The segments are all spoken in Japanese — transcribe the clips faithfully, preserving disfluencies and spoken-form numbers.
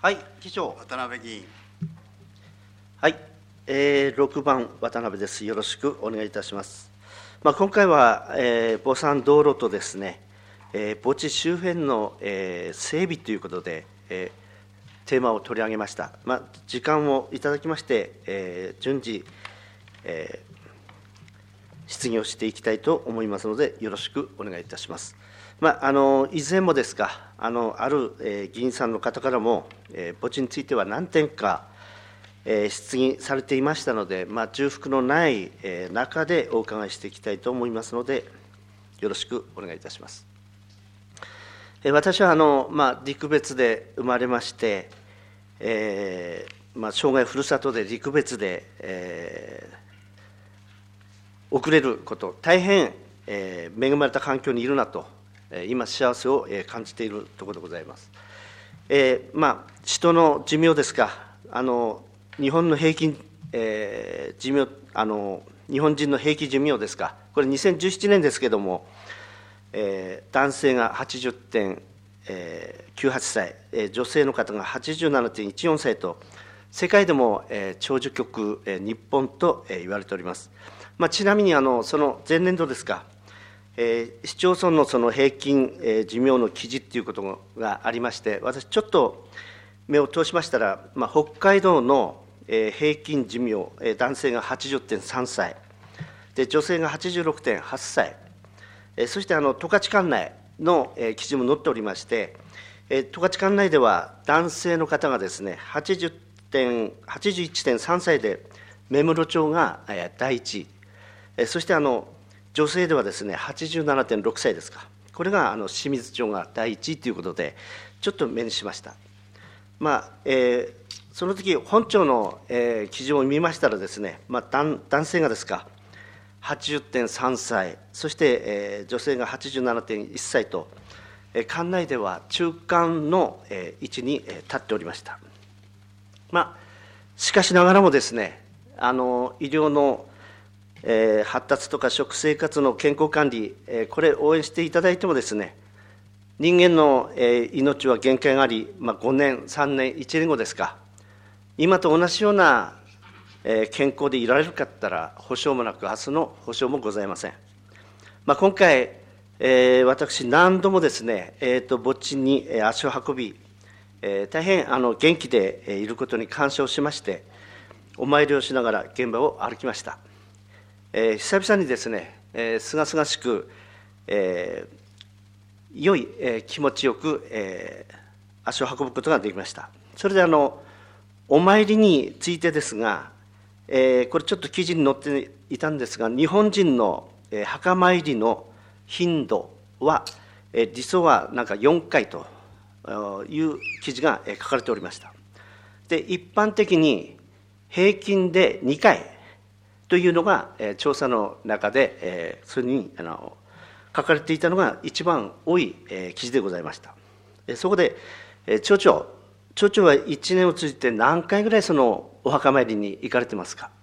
はい、議長。 渡辺議員。 はい、えー、ろくばん渡辺です。よろしくお願いいたします。まあ、今回は、えー、墓参道路とですね、えー、墓地周辺の、えー、整備ということで、えー、テーマを取り上げました。まあ、時間をいただきまして、えー、順次、えー、質疑をしていきたいと思いますので、よろしくお願いいたします。まあ、あの以前もですか、あのある、えー、議員さんの方からも、えー、墓地については何点か、えー、質疑されていましたので、まあ、重複のない、えー、中でお伺いしていきたいと思いますので、よろしくお願いいたします。えー、私はあの、まあ、陸別で生まれまして、えーまあ、生涯ふるさとで陸別で、えー、送れること、大変、えー、恵まれた環境にいるなと、今、幸せを感じているところでございます。えーまあ、人の寿命ですか、あの日本の平均、えー、寿命あの、日本人の平均寿命ですか、これにせんじゅうななねんですけれども、えー、男性が はちじゅってんきゅうはち 歳、えー、女性の方が はちじゅうななてんいちよん 歳と、世界でも、えー、長寿国、えー、日本と、えー、言われております。まあ、ちなみにあのその前年度ですか、えー、市町村のその平均、えー、寿命の記事ということがありまして、私、ちょっと目を通しましたら、まあ、北海道の、えー、平均寿命、えー、男性が はちじゅってんさん 歳で、女性が はちじゅうろくてんはっ 歳、えー、そしてあの十勝管内の、えー、記事も載っておりまして、えー、十勝管内では男性の方がですね、はちじゅうてんはちじゅういちてんさん 歳で、芽室町が、えー、第一位、えー、そしてあの女性ではですね、はちじゅうななてんろく 歳ですか、これがあの清水町が第一位ということで、ちょっと目にしました。まあえー、その時本庁の、えー、記事を見ましたらですね、まあ、男, 男性がですか、はちじゅってんさん 歳、そして、えー、女性が はちじゅうななてんいっ 歳と、えー、管内では中間の、えー、位置に、えー、立っておりました。まあ、しかしながらもですね、あの医療のえー、発達とか食生活の健康管理、えー、これ応援していただいてもですね、人間の、えー、命は限界があり、まあ、ごねん、さんねん、いちねんごですか、今と同じような、えー、健康でいられるかったら、保証もなく、明日の保証もございません。まあ、今回、えー、私、何度もですね、えー、と墓地に足を運び、えー、大変あの元気でいることに感謝をしまして、お参りをしながら現場を歩きました。えー、久々にですね、すがすがしく、えー、良い、えー、気持ちよく、えー、足を運ぶことができました。それであのお参りについてですが、えー、これちょっと記事に載っていたんですが、日本人の、えー、墓参りの頻度は、えー、理想はなんかよんかいという記事が書かれておりました。で、一般的に平均でにかいというのが、えー、調査の中で、えー、それにあの書かれていたのが一番多い、えー、記事でございました。えー、そこで、えー、町長、町長はいちねんを通じて何回ぐらいそのお墓参りに行かれてますか。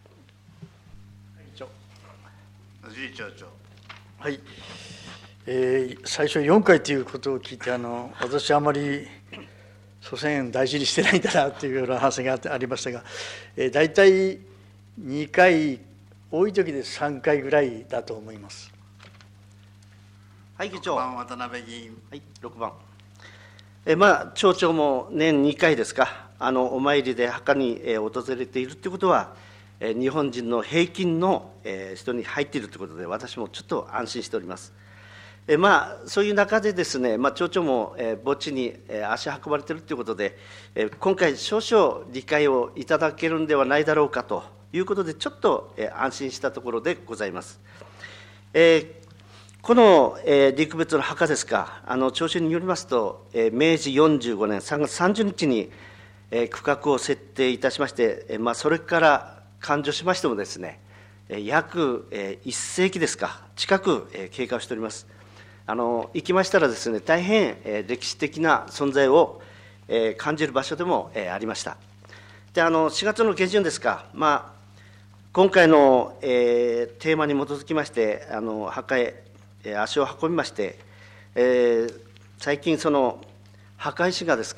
藤井町長。 はい、えー、最初よんかいということを聞いて、あの私はあまり祖先大事にしてないんだなというような話がありましたが、えー、大体にかい、多い時でさんかいぐらいだと思います。 はい、議長。 ろくばん渡辺議員。 はい、ろくばん。えまあ、町長も年にかいですか、あのお参りで墓に、えー、訪れているということは、えー、日本人の平均の、えー、人に入っているということで、私もちょっと安心しております。えまあ、そういう中でですね、まあ、町長も、えー、墓地に、えー、足運ばれているということで、えー、今回、少々理解をいただけるんではないだろうかということで、ちょっと、えー、安心したところでございます。えーこの、えー、陸別の墓ですか、あの調書によりますと、えー、めいじよんじゅうごねんさんがつさんじゅうにちに、えー、区画を設定いたしまして、えーまあ、それから勘定しましてもですね、えー、約、えー、いっせいきですか、近く、えー、経過をしております。あの行きましたらですね、大変、えー、歴史的な存在を、えー、感じる場所でも、えー、ありました。で、あのしがつの下旬ですか、まあ、今回の、えー、テーマに基づきまして、あの墓へ足を運びまして、えー、最近その墓石がですか、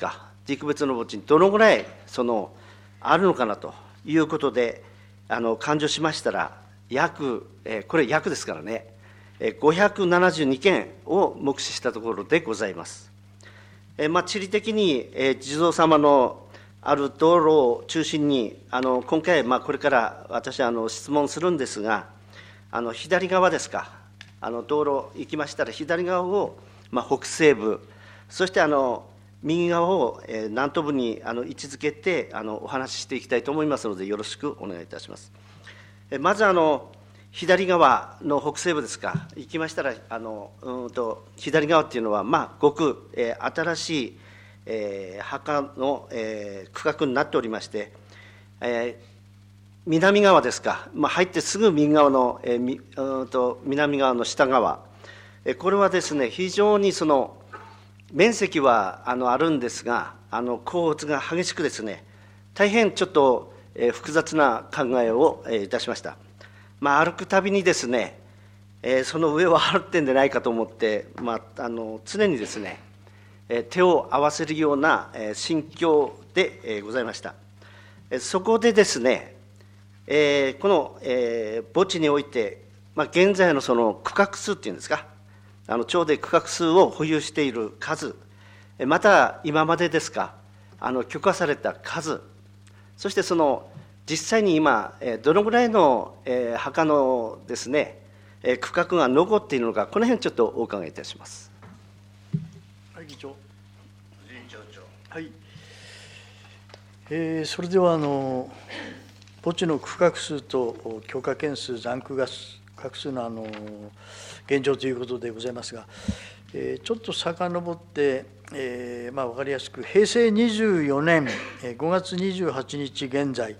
陸別の墓地にどのぐらいそのあるのかなということで、あの勘定しましたら、約、えー、これ約ですからね、ごひゃくななじゅうにけんを目視したところでございます。えーまあ、地理的に、えー、地蔵様のある道路を中心に、あの今回、まあ、これから私はあの質問するんですが、あの左側ですか、あの道路行きましたら、左側を、まあ、北西部、そしてあの右側を、えー、南東部にあの位置づけてあのお話ししていきたいと思いますので、よろしくお願いいたします。えー、まずあの左側の北西部ですか、行きましたら、あのうんと左側っていうのは、まあ、ごく、えー、新しい、えー、墓の、えー、区画になっておりまして、えー、南側ですか、まあ、入ってすぐ右側の、えー、みうんと南側の下側、えー、これはですね、非常にその面積はあのあるんですが、あの凹凸が激しくですね、大変ちょっと、えー、複雑な考えを、えー、いたしました。まあ、歩くたびにですね、えー、その上を歩ってんでないかと思って、まあ、あの常にですね、えー、手を合わせるような、えー、心境で、えー、ございました。えー、そこでですね、えー、この、えー、墓地において、まあ、現在のその区画数っていうんですか、あの町で区画数を保有している数、また今までですか、あの許可された数、そしてその実際に今、どのぐらいの墓のですね、区画が残っているのか、この辺ちょっとお伺いいたします。 はい、議長。 藤井町長。 はい。えー、それではあの墓地の区画数と許可件数、残区画数のあの現状ということでございますが、えー、ちょっと遡って、えーまあ、分かりやすく、平成にじゅうよねんごがつにじゅうはちにち現在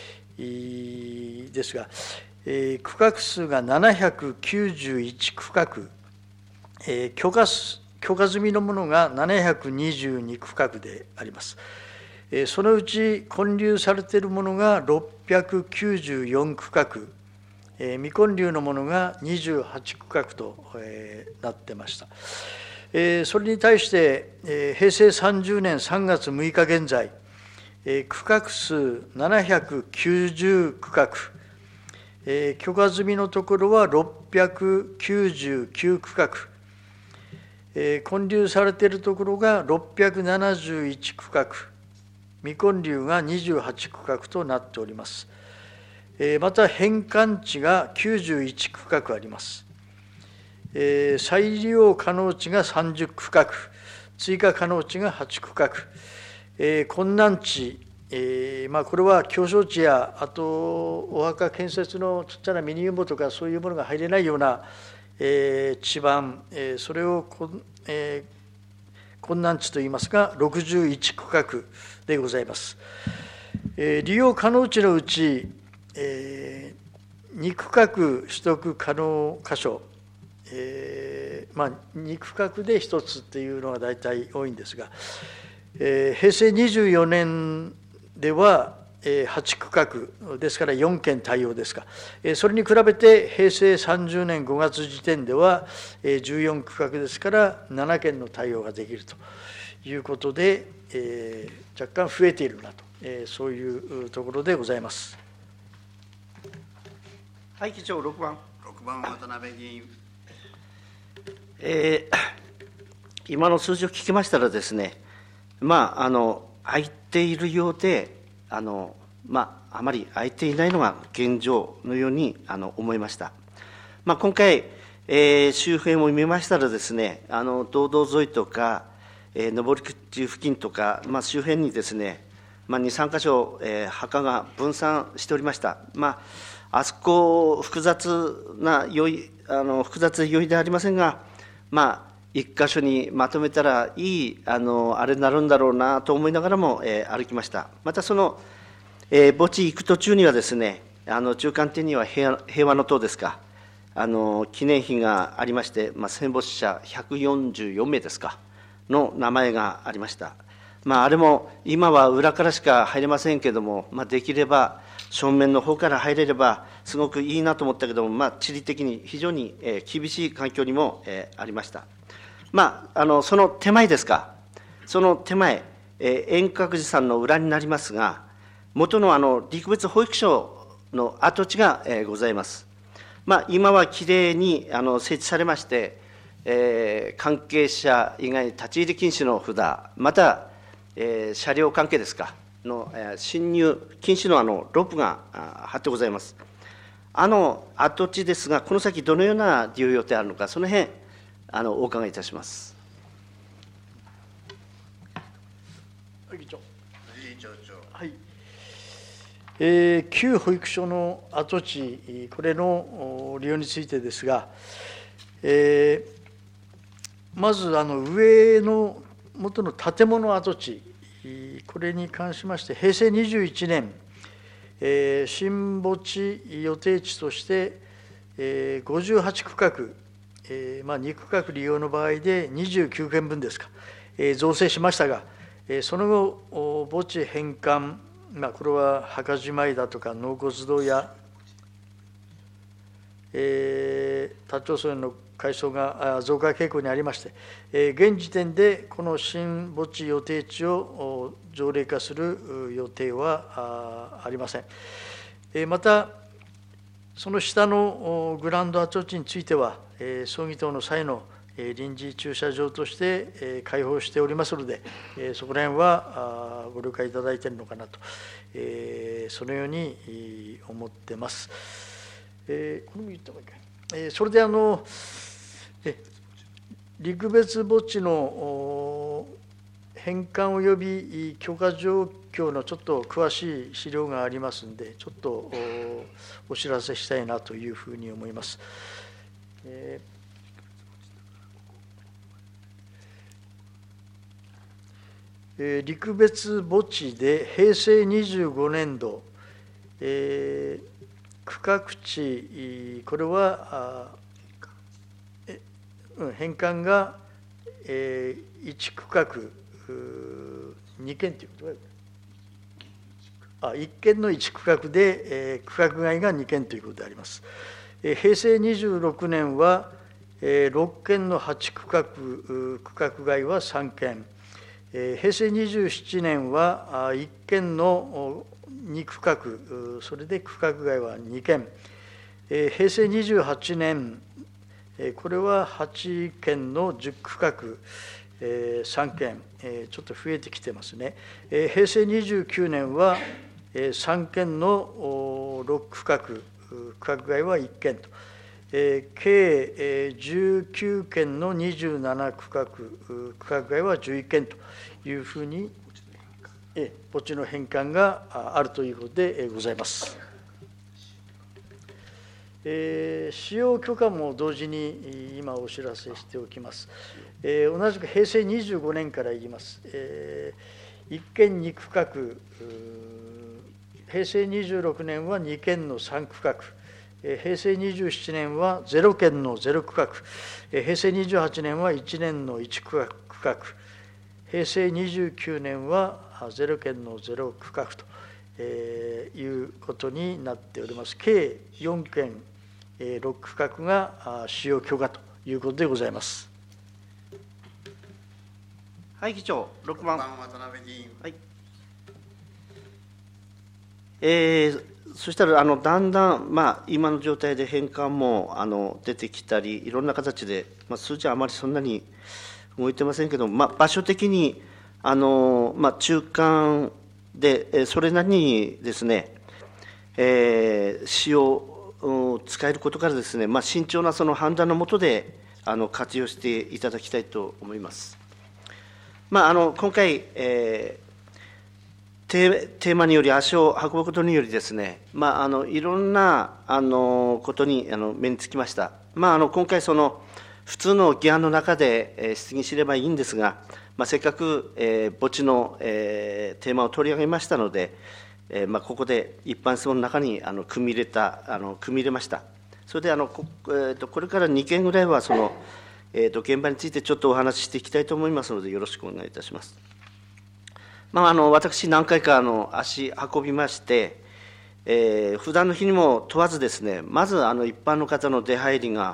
ですが、えー、区画数がななひゃくきゅうじゅういち区画、えー、許可許可済みのものがななひゃくにじゅうに区画であります。えー、そのうち建立されているものがろっぴゃくきゅうじゅうよん区画、えー、未建立のものがにじゅうはち区画と、えー、なってました。えー、それに対して、えー、平成さんじゅうねんさんがつむいか現在、えー、区画数ななひゃくきゅうじゅう区画、えー、許可済みのところはろっぴゃくきゅうじゅうきゅう区画、えー、建立されているところがろっぴゃくななじゅういち区画、未建立がにじゅうはち区画となっております。えー、また返還地がきゅうじゅういち区画あります。えー、再利用可能地がさんじゅう区画、追加可能地がはち区画、えー、困難地、えーまあ、これは狭小地や、あとお墓建設のちっちゃなミニユンボとかそういうものが入れないような、えー、地盤、えー、それをこ、えー、困難地といいますが、ろくじゅういち区画でございます。えー、利用可能地のうち、えー、に区画取得可能箇所、えーまあ、に区画でひとつっていうのが大体多いんですが、えー、平成にじゅうよねんでは、えー、はち区画ですからよんけん対応ですか、えー、それに比べて平成さんじゅうねんごがつ時点では、えー、じゅうよん区画ですからななけんの対応ができるということで、えー、若干増えているなと、えー、そういうところでございます。 はい、議長、ろくばん。 ろくばん、渡辺議員。 えー、今の数字を聞きましたらですね、まあ、あの空いているようで、あの、まあ、あまり空いていないのが現状のようにあの思いました。まあ、今回、えー、周辺を見ましたらですね、あの道道沿いとか、えー、登口付近とか、まあ、周辺にですね、まあ、に、さんかしょ、えー、墓が分散しておりました。まあ、あそこ、複雑な良い、あの複雑で良いではありませんが、まあ、一箇所にまとめたらいいあのあれになるんだろうなと思いながらも、えー、歩きました。またその、えー、墓地行く途中にはですね、あの中間点には平和、平和の塔ですか、あの記念碑がありまして、まあ、戦没者ひゃくよんじゅうよんめいですかの名前がありました。まあ、あれも今は裏からしか入れませんけれども、まあ、できれば正面の方から入れればすごくいいなと思ったけども、まあ、地理的に非常に厳しい環境にもありました。まあ、あのその手前ですか、その手前、 えー、円覚寺さんの裏になりますが、元のあの陸別保育所の跡地が、えー、ございます。まあ、今はきれいにあの設置されまして、えー、関係者以外に立ち入り禁止の札、また、えー、車両関係ですか、の、えー、進入禁止のあのロープが貼ってございます。あの跡地ですが、この先、どのような利用予定あるのか、その辺あのお伺いいたします。 議長。 藤井町長。 はい。えー、旧保育所の跡地、これの利用についてですが、えー、まずあの上の元の建物跡地、これに関しまして、平成にじゅういちねん、えー、新墓地予定地として、えー、ごじゅうはち区画、えーまあ、に区画利用の場合でにじゅうきゅうけんぶんですか、えー、造成しましたが、えー、その後、墓地返還、まあ、これは墓じまいだとか納骨堂や、えー、他町村の改装が増加傾向にありまして、えー、現時点でこの新墓地予定地を条例化する予定はありません。えー、また、その下のグランド跡地については、えー、葬儀等の際の臨時駐車場として開放しておりますので、そこら辺はご了解いただいているのかなと、そのように思ってます。これも言った方がいいか。それであの、陸別墓地の返還及び許可状況のちょっと詳しい資料がありますので、ちょっとお知らせしたいなというふうに思います。えー陸別墓地で平成にじゅうごねんど、えー、区画地、これはえ返還が、えー、いち区画にけんということあいっけんのいち区画で、えー、区画外がにけんということであります。えー、平成にじゅうろくねんは、えー、ろっけんのはち区画、区画外はさんけん、平成にじゅうななねんはいっけんのに区画、それで区画外はにけん、平成にじゅうはちねん、これははちけんのじゅっ区画、さんけん、ちょっと増えてきてますね。平成にじゅうきゅうねんはさんけんのろっ区画、区画外はいっけんと。計じゅうきゅうけんのにじゅうなな区画、区画外はじゅういっけんというふうに、墓地の返還があるということでございます。えー、使用許可も同時に今お知らせしておきます。えー、同じく平成にじゅうごねんから言います。えー、いっけんに区画、平成にじゅうろくねんはにけんのさん区画、平成にじゅうななねんはゼロけんのゼロ区画、平成にじゅうはちねんはいちねんのいち区画、平成にじゅうきゅうねんはゼロけんのゼロ区画ということになっております。計よんけん、ろく区画が使用許可ということでございます。 はい、議長、ろくばん。 ろくばん渡辺議員。 はい。えーそしたらあのだんだん、まあ、今の状態で返還もあの出てきたり、いろんな形で、まあ、数字はあまりそんなに動いてませんけど、まあ、場所的にあの、まあ、中間で、それなりにですね、えー、使用、使えることからですね、まあ、慎重なその判断のもとであの活用していただきたいと思います。まあ、あの今回、えーテーマにより足を運ぶことによりですね、まあ、あのいろんなあのことにあの目につきました。まあ、あの今回その普通の議案の中で、えー、質疑すればいいんですが、まあ、せっかく、えー、墓地の、えー、テーマを取り上げましたので、えーまあ、ここで一般質問の中にあの組み入れたあの組み入れました。それであの こ,、えー、とこれからにけんぐらいはその、えー、と現場についてちょっとお話ししていきたいと思いますので、よろしくお願いいたします。まあ、あの私、何回かあの足運びまして、えー、普段の日にも問わずですね、まずあの一般の方の出入りが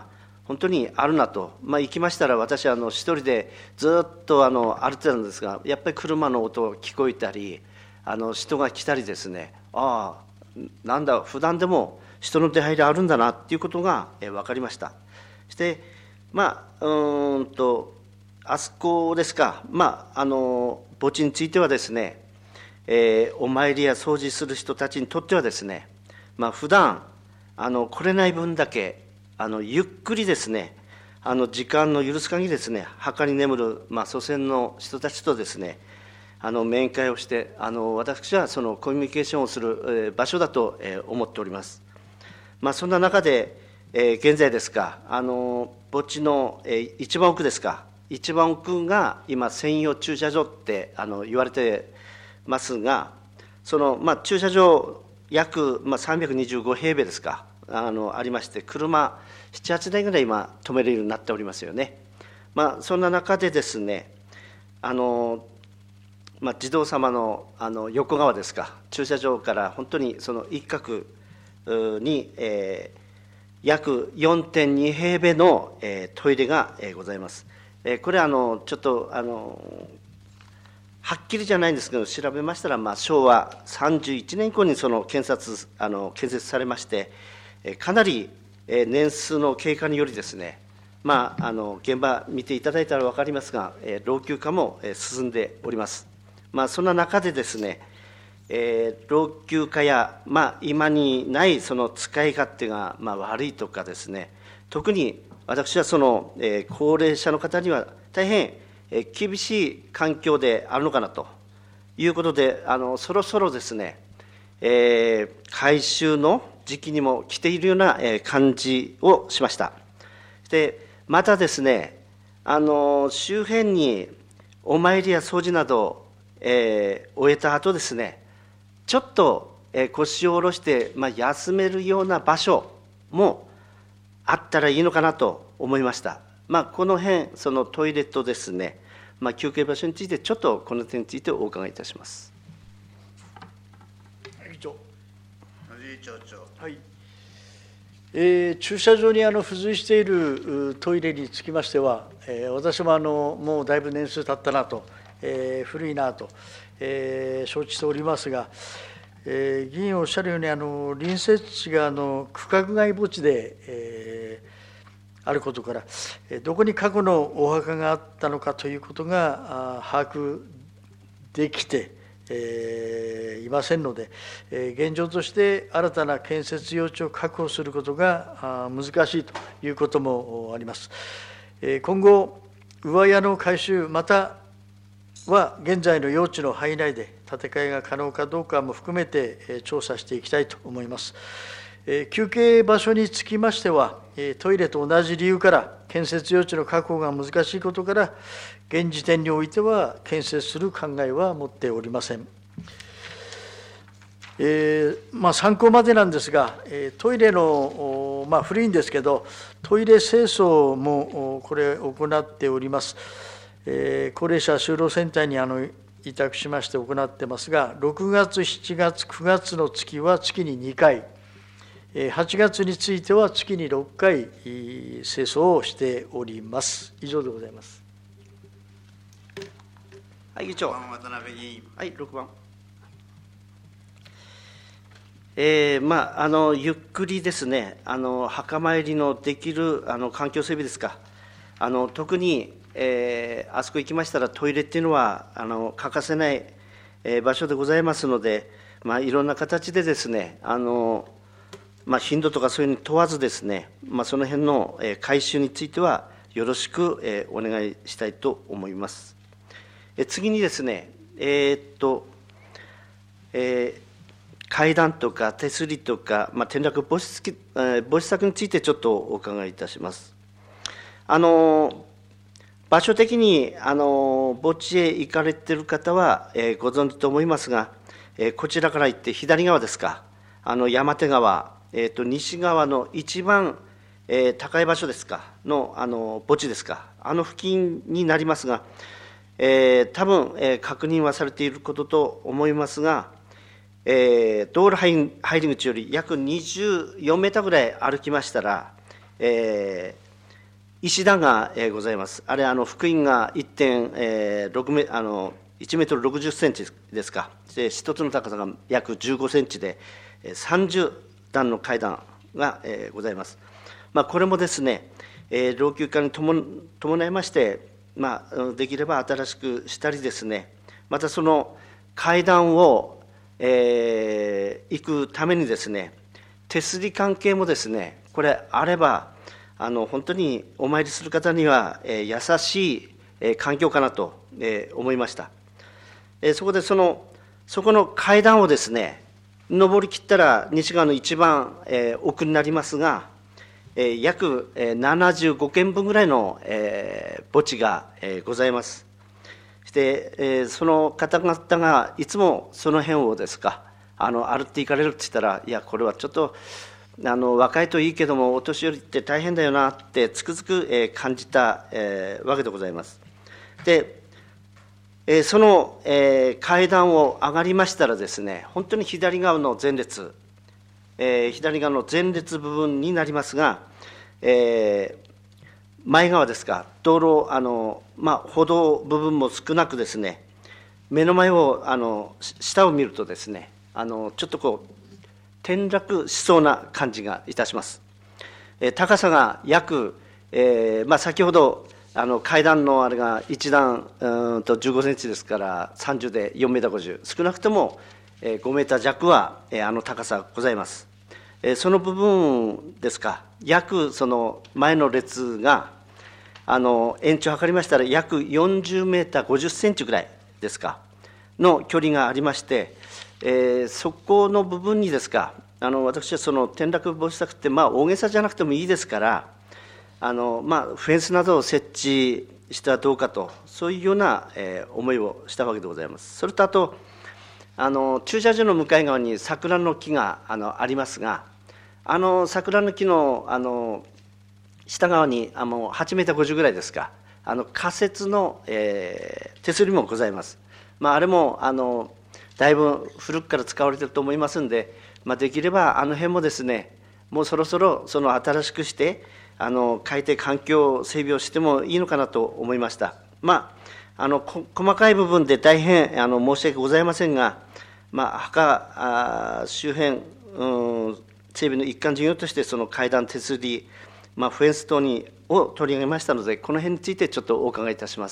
本当にあるなと、まあ、行きましたら、私はあの一人でずっとあの歩いてたんですが、やっぱり車の音が聞こえたり、あの人が来たりですね、ああ、なんだ、普段でも人の出入りあるんだなっていうことが分かりました。そして、まあ、うーんと、あそこですか、まあ、あの墓地についてはですね、えー、お参りや掃除する人たちにとってはですね、まあ、普段あの来れない分だけあのゆっくりですね、あの時間の許す限りですね、墓に眠る、まあ、祖先の人たちとですね、あの面会をして、あの私はそのコミュニケーションをする、えー、場所だと、えー、思っております。まあ、そんな中で、えー、現在ですか、あの墓地の、えー、一番奥ですか、一番奥が今専用駐車場ってあの言われてますが、その、まあ、駐車場約、まあ、さんびゃくにじゅうご平米ですか、あのありまして、車なな、はちだいぐらい今止めれるようになっておりますよね。まあ、そんな中でですね、あの、まあ、児童様の、あの横側ですか、駐車場から本当にその一角に、えー、約 よんてんに平米の、えー、トイレが、えー、ございます。えー、これはあのちょっとあのはっきりじゃないんですけど、調べましたら、まあ、しょうわさんじゅういちねん以降にその建設あの建設されまして、かなり年数の経過によりですね、まあ、あの現場見ていただいたら分かりますが、老朽化も進んでおります。まあ、そんな中でですね、えー、老朽化や、まあ、今にないその使い勝手が、まあ、悪いとかですね、特に私はその、えー、高齢者の方には大変厳しい環境であるのかなということで、あのそろそろですね、えー、改修の時期にも来ているような感じをしました。でまたですね、あの周辺にお参りや掃除など、えー、終えた後ですね、ちょっと腰を下ろして、まあ、休めるような場所もあったらいいのかなと思いました。まあ、この辺、そのトイレとですね、まあ、休憩場所について、ちょっとこの点についてお伺いいたします。 議長。 野尻町長。 はい。えー、駐車場にあの付随しているトイレにつきましては、えー、私もあのもうだいぶ年数経ったなと、えー、古いなと、えー、承知しておりますが、えー、議員おっしゃるように、あの隣接地があの区画外墓地で、えーあることから、どこに過去のお墓があったのかということが把握できて、えー、いませんので、現状として新たな建設用地を確保することが難しいということもあります。今後、上屋の改修、または現在の用地の範囲内で建て替えが可能かどうかも含めて調査していきたいと思います。休憩場所につきましては、トイレと同じ理由から、建設用地の確保が難しいことから、現時点においては建設する考えは持っておりません。えーまあ、参考までなんですが、トイレの、まあ、古いんですけど、トイレ清掃もこれ、行っております。えー、高齢者就労センターにあの委託しまして行ってますが、ろくがつ、しちがつ、くがつの月は月ににかい、はちがつについては月にろっかい清掃をしております。以上でございます。 はい、議長。 渡辺議員。 はい、ろくばん。えーまあ、あのゆっくりですね、あの墓参りのできるあの環境整備ですか、あの特に、えー、あそこ行きましたら、トイレっていうのはあの欠かせない、えー、場所でございますので、まあ、いろんな形でですね、あのまあ、頻度とかそういうのに問わずですね、まあ、その辺の改修についてはよろしくお願いしたいと思います。次にですね、えー、っと、えー、階段とか手すりとか、まあ、転落防止防止策についてちょっとお伺いいたします。あの場所的にあの墓地へ行かれている方は、えー、ご存知と思いますが、えー、こちらから行って左側ですか、あの山手川、えー、と西側の一番、えー、高い場所ですかの、あの墓地ですか、あの付近になりますが、えー、多分、えー、確認はされていることと思いますが、えー、道路入り口より約にじゅうよんメーターぐらい歩きましたら、えー石段が、えー、ございます。あれ、あの福音がいってんろくメあのいちメートルろくじゅっセンチですか。で、一つの高さが約じゅうごセンチで、さんじゅうだんの階段が、えー、ございます。まあ、これもですね、えー、老朽化に伴いまして、まあ、できれば新しくしたりですね、またその階段を、えー、行くためにですね、手すり関係もですね、これあれば、あの本当にお参りする方には、えー、優しい、えー、環境かなと、えー、思いました。えー、そこでその、そこの階段をですね、登りきったら西側の一番、えー、奥になりますが、えー、約ななじゅうごけんぶんぐらいの、えー、墓地が、えー、ございます。そして、えー、その方々がいつもその辺をですか、あの歩っていかれるって言ったら、いや、これはちょっとあの若いといいけども、お年寄りって大変だよなってつくづく、えー、感じた、えー、わけでございます。で、えー、その、えー、階段を上がりましたらですね、本当に左側の前列、えー、左側の前列部分になりますが、えー、前側ですか、道路、あの、まあ、歩道部分も少なくですね、目の前を、あの、下を見るとですね、あの、ちょっとこう、転落しそうな感じがいたします。えー、高さが約、えーまあ、先ほど、あの階段のあれがいちだんうんとじゅうごセンチですから、さんじゅうでよんメーターごじゅう、少なくともごメーターじゃくはあの高さございます。その部分ですか、約その前の列が、あの延長を測りましたら、約よんじゅうメーターごじゅっセンチぐらいですか、の距離がありまして、えー、そこの部分にですか、あの私はその転落防止策って、まあ、大げさじゃなくてもいいですから、あのまあ、フェンスなどを設置したらどうかと、そういうような、えー、思いをしたわけでございます。それとあと、あの駐車場の向かい側に桜の木が あ, のありますが、あの桜の木のあの下側にあのはちメーターごじゅうぐらいですか、あの仮設の、えー、手すりもございます。まあ、あれもあのだいぶ古くから使われていると思いますので、まあ、できればあの辺もですね、もうそろそろその新しくしてあの海底環境整備をしてもいいのかなと思いました。まあ、あの細かい部分で大変あの申し訳ございませんが、まあ、墓周辺、うん、整備の一環事業としてその階段手すり、まあ、フェンス等にを取り上げましたので、この辺についてちょっとお伺いいたします。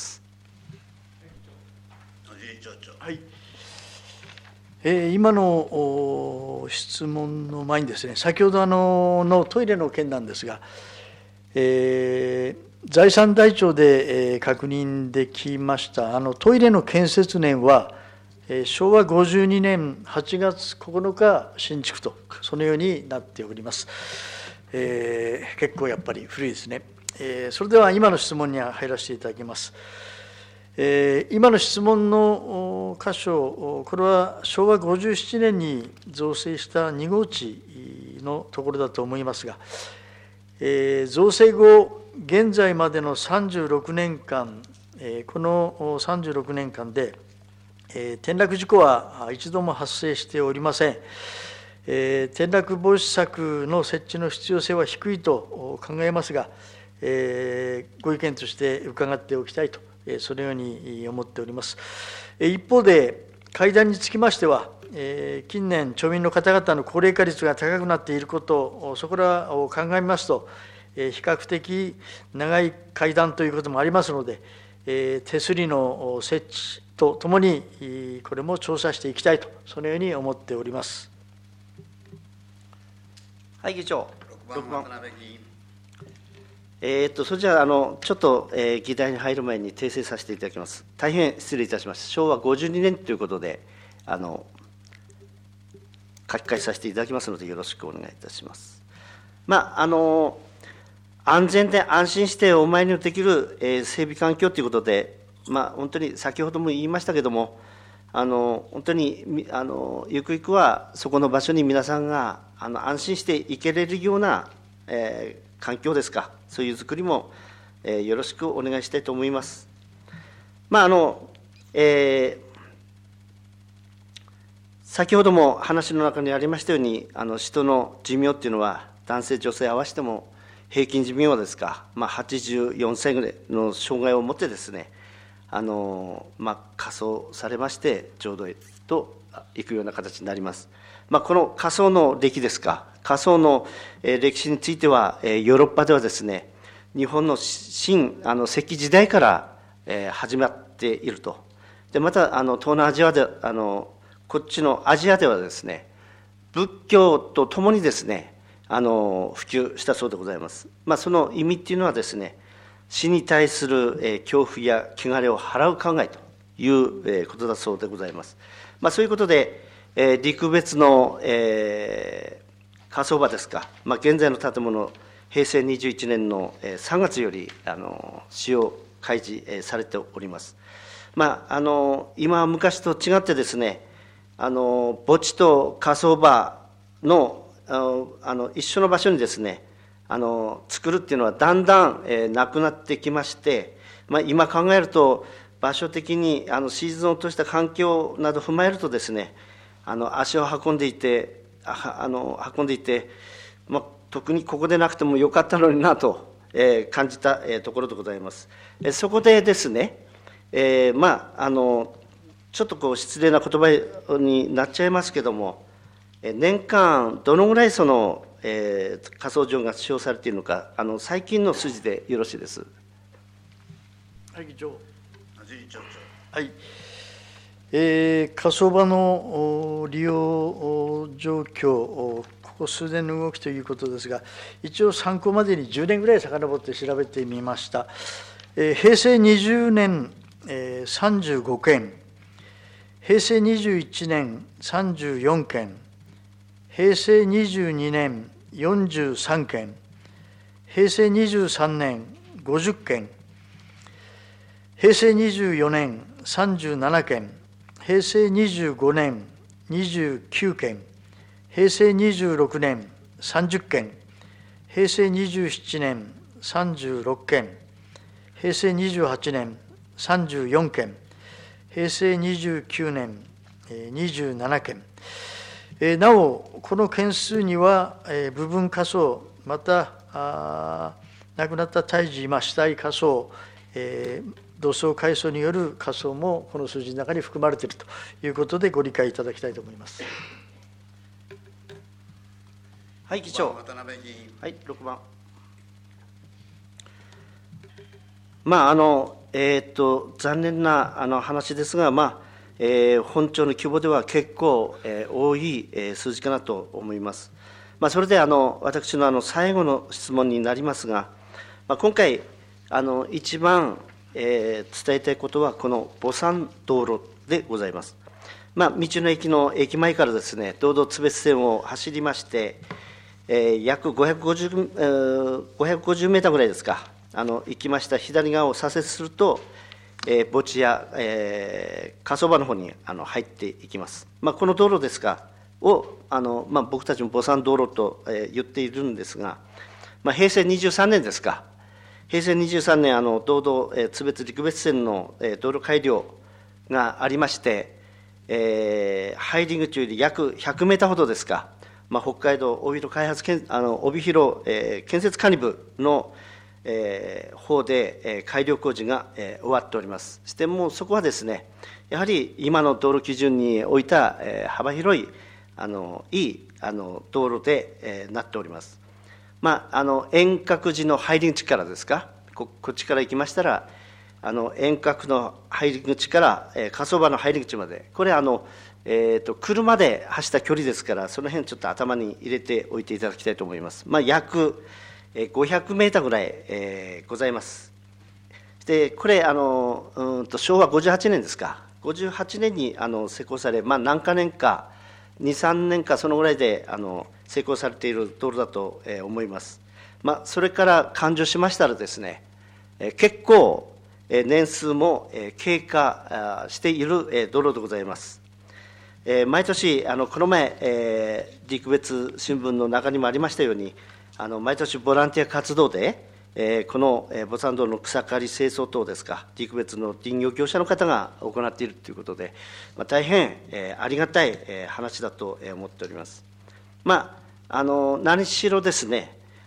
はい、えー、今の質問の前にですね、先ほどあののトイレの件なんですが、えー、財産台帳で、えー、確認できましたあのトイレの建設年は、えー、しょうわごじゅうにねんはちがつここのか新築と、そのようになっております。えー、結構やっぱり古いですね。えー、それでは今の質問に入らせていただきます。えー、今の質問の箇所、これはしょうわごじゅうななねんに造成したに号地のところだと思いますが、えー、造成後、現在までのさんじゅうろくねんかん、えー、このさんじゅうろくねんかんで、えー、転落事故は一度も発生しておりません。えー、転落防止策の設置の必要性は低いと考えますが、えー、ご意見として伺っておきたいと、そのように思っております。一方で、階段につきましては、近年、町民の方々の高齢化率が高くなっていること、そこらを鑑みますと、比較的長い階段ということもありますので、手すりの設置とともに、これも調査していきたいと、そのように思っております。 はい、議長。 ろくばん渡辺議員。 えー、っとそれじゃあ、あのちょっと、えー、議題に入る前に訂正させていただきます。大変失礼いたしました。しょうわごじゅうにねんということで、あの書き換えさせていただきますので、よろしくお願いいたします。まあ、あの安全で安心してお参りのできる、えー、整備環境ということで、まあ、本当に先ほども言いましたけれども、あの本当にあのゆくゆくはそこの場所に皆さんがあの安心して行けれるような、えー、環境ですか、そういう作りも、えー、よろしくお願いしたいと思います。まああのえー、先ほども話の中にありましたように、あの人の寿命っていうのは男性女性合わせても平均寿命ですか、まあ、はちじゅうよんさいぐらいの障害を持ってですね、あのまあ、火葬されまして浄土へと行くような形になります。まあ、この火葬の歴ですか、火葬の歴史については、ヨーロッパではですね、日本の新あの石器時代から始まっていると。でまたあの東南アジアであのこっちのアジアではですね、仏教とともにですね、あの普及したそうでございます。まあ、その意味っていうのはですね、死に対する恐怖や汚れを払う考えということだそうでございます。まあ、そういうことで、陸別の、えー、火葬場ですか、まあ、現在の建物、平成にじゅういちねんのさんがつよりあの使用開示されております。まあ、あの今は昔と違ってですね、あの墓地と火葬場のあのあの一緒の場所にですね、あの作るっていうのはだんだん、えー、なくなってきまして、まあ、今考えると場所的にあのシーズンを通した環境など踏まえるとですね、あの足を運んでいてああの運んでいて、まあ、特にここでなくてもよかったのになと、えー、感じた、えー、ところでございます。えー、そこでですね、えー、まああのちょっとこう失礼な言葉になっちゃいますけども、年間どのぐらいその、えー、火葬場が使用されているのか、あの最近の数字でよろしいです。 はい、議長。 はい、 えー、火葬場の利用状況、ここ数年の動きということですが、一応参考までにじゅうねんぐらい遡って調べてみました。えー、平成にじゅうねん、えー、さんじゅうごけん、平成にじゅういちねんさんじゅうよんけん、平成にじゅうにねんよんじゅうさんけん、平成にじゅうさんねんごじゅっけん、平成にじゅうよねんさんじゅうななけん、平成にじゅうごねんにじゅうきゅうけん、平成にじゅうろくねんさんじゅっけん、平成にじゅうななねんさんじゅうろっけん、平成にじゅうはちねんさんじゅうよんけん、平成にじゅうきゅうねんにじゅうななけん、なお、この件数には、部分火葬、また、亡くなった胎児、死体火葬、同葬改葬による火葬もこの数字の中に含まれているということでご理解いただきたいと思います。 はい、議長。 渡辺議員。 はい、ろくばん。まあ、あの、えー、っと、残念なあの話ですが、まあ、えー、本庁の規模では結構、えー、多い、えー、数字かなと思います。まあ、それであの私のあの最後の質問になりますが、まあ、今回あの一番、えー、伝えたいことはこの墓参道路でございます。まあ、道の駅の駅前からですね、道道津別線を走りまして、えー、約ごひゃくごじゅう、えー、ごひゃくごじゅうメーターぐらいですか、あの行きました左側を左折すると、えー、墓地や、えー、火葬場の方にあの入っていきます。まあ、この道路ですが、をあの、まあ、僕たちも墓参道路と、えー、言っているんですが、まあ、平成にじゅうさんねんですか、平成にじゅうさんねん、あの道道、えー、津別陸別線の、えー、道路改良がありまして、えー、入り口より約ひゃくメーターほどですか、まあ、北海道帯広開発あの帯広、えー、建設管理部のえー、方で、えー、改良工事が、えー、終わっております。そしてもうそこはですね、やはり今の道路基準においた、えー、幅広いあのいいあの道路で、えー、なっております。まあ、あの遠隔時の入り口からですか、ここっちから行きましたら、あの遠隔の入り口から、えー、火葬場の入り口まで、これあの、えー、と車で走った距離ですから、その辺ちょっと頭に入れておいていただきたいと思います。まあ、約ごひゃくメーターぐらい、えー、ございます。で、これ、あのうんと昭和ごじゅうはちねんですか、ごじゅうはちねんにあの施行され、まあ、何か年か、に、さんねんか、そのぐらいであの施行されている道路だと、えー、思います。まあ、それから勘定しましたらですね、えー、結構、えー、年数も、えー、経過している、えー、道路でございます。えー、毎年、あのこの前、えー、陸別新聞の中にもありましたように、あの毎年ボランティア活動で、えー、この、えー、墓参道の草刈り清掃等ですか、陸別の林業業者の方が行っているということで、まあ、大変、えー、ありがたい、えー、話だと思っております。まあ、あの何しろですね、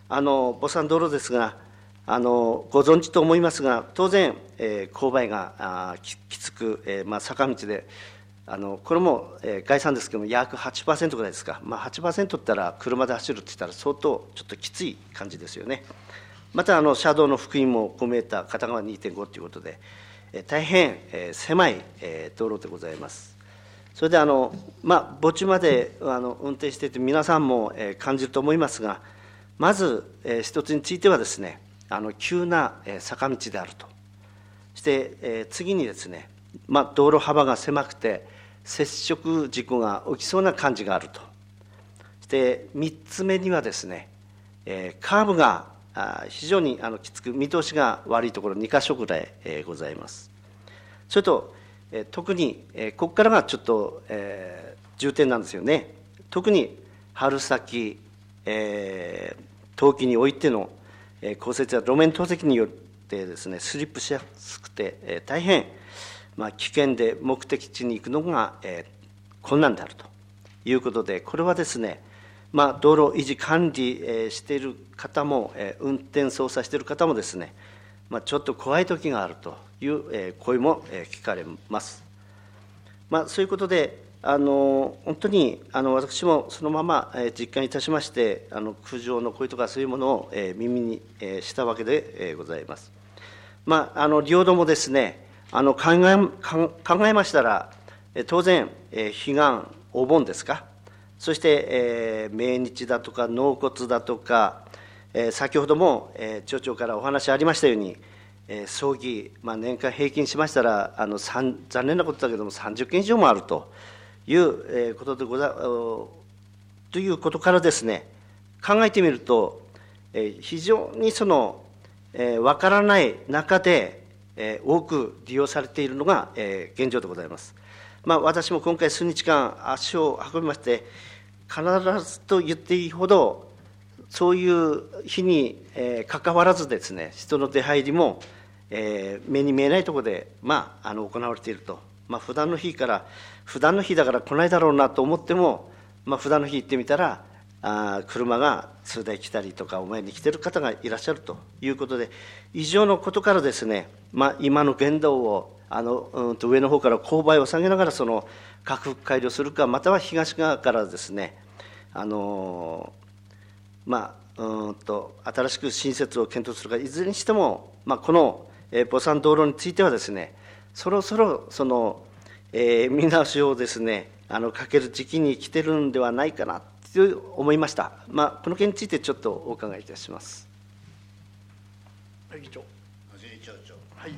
あの母産道路ですが、あのご存知と思いますが、当然、えー、勾配があききつく、えーまあ、坂道で、あのこれも、えー、概算ですけども、約 はちパーセント ぐらいですか、まあ、はちパーセント って言ったら、車で走るって言ったら、相当ちょっときつい感じですよね。また、あの車道の幅員もごメーター、片側 にてんご ということで、えー、大変、えー、狭い、えー、道路でございます。それであの、まあ、墓地まであの運転していて、皆さんも、えー、感じると思いますが、まず、えー、一つについてはですね、あの急な、えー、坂道であると。そして、えー、次にですね、まあ、道路幅が狭くて、接触事故が起きそうな感じがあると。そしてみっつめにはですね、えー、カーブがあ非常にあのきつく、見通しが悪いところにか所ぐらい、えー、ございます。それと、えー、特に、えー、ここからがちょっと、えー、重点なんですよね。特に春先、えー、冬季においての、えー、降雪や路面凍結によってですね、スリップしやすくて、えー、大変まあ、危険で目的地に行くのが、えー、困難であるということで、これはですね、まあ、道路維持管理、えー、している方も、えー、運転操作している方もですね、まあ、ちょっと怖い時があるという、えー、声も、えー、聞かれます。まあ、そういうことで、あの本当にあの私もそのまま、えー、実感いたしまして、あの苦情の声とかそういうものを、えー、耳に、えー、したわけで、えー、ございます。まあ、あの領土もですね、あの考え考えましたら、当然、彼岸、お盆ですか、そして、えー、命日だとか、納骨だとか、えー、先ほども、えー、町長からお話ありましたように、えー、葬儀、まあ、年間平均しましたら、あの残念なことだけども、さんじゅっけん以上もあるという、えー、ことでござということからですね、考えてみると、えー、非常にその、えー、分からない中で、えー、多く利用されているのが、えー、現状でございます。まあ、私も今回数日間足を運びまして、必ずと言っていいほど、そういう日に、えー、関わらずですね、人の出入りも、えー、目に見えないところで、まあ、あの行われていると。まあ、普段の日から、普段の日だから来ないだろうなと思っても、まあ、普段の日行ってみたら、あ車が数台来たりとか、お参りに来ている方がいらっしゃるということで、以上のことからですね、まあ、今の言動をあの、うん、と上の方から勾配を下げながら、その拡幅改良するか、または東側からですね、あのまあ、うんと新しく新設を検討するか、いずれにしても、まあ、この、えー、母産道路についてはですね、そろそろその、えー、見直しをですね、あのかける時期に来てるんではないかなと思いました。まあ、この件についてちょっとお伺いいたします。 議長。 町長。 はい。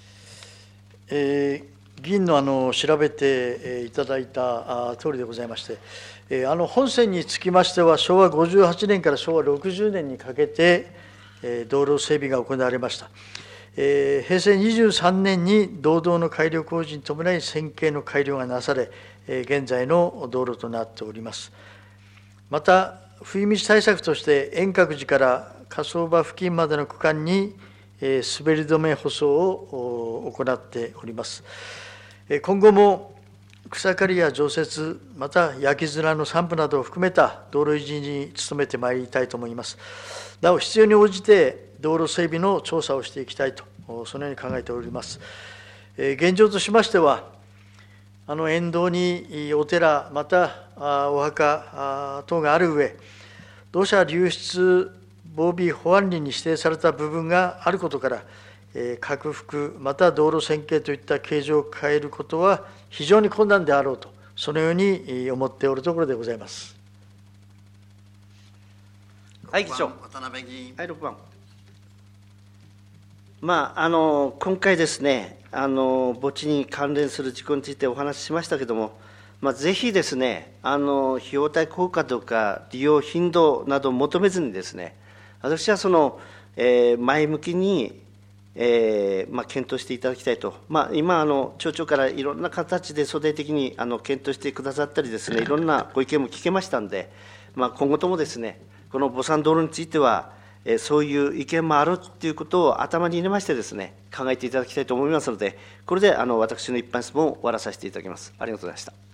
えー、議員のあの調べていただいた通りでございまして、えー、あの本線につきましては、しょうわごじゅうはちねんからしょうわろくじゅうねんにかけて、えー、道路整備が行われました。えー、へいせいにじゅうさんねんに道道の改良工事に伴い線形の改良がなされ、えー、現在の道路となっております。また、冬道対策として、円覚寺から火葬場付近までの区間に、えー、滑り止め舗装を行っております。えー、今後も草刈りや除雪、また焼き面の散布などを含めた道路維持に努めてまいりたいと思います。なお、必要に応じて道路整備の調査をしていきたいと、そのように考えております。えー、現状としましては、あの沿道にお寺、またお墓等がある上、土砂流出防備保安林に指定された部分があることから、拡幅、また道路線形といった形状を変えることは非常に困難であろうと、そのように思っておるところでございます。 はい、議長。 渡辺議員。 はい、ろくばん。まあ、あの今回ですね、あの墓地に関連する事故についてお話ししましたけれども、まあ、ぜひですね、あの費用対効果とか利用頻度などを求めずにですね、私はその、えー、前向きに、えーまあ、検討していただきたいと、まあ、今あの、町長からいろんな形で組織的にあの検討してくださったりですね、いろんなご意見も聞けましたんで、まあ、今後ともですね、この母産道路については、そういう意見もあるということを頭に入れましてですね、考えていただきたいと思いますので、これであの私の一般質問を終わらさせていただきます。ありがとうございました。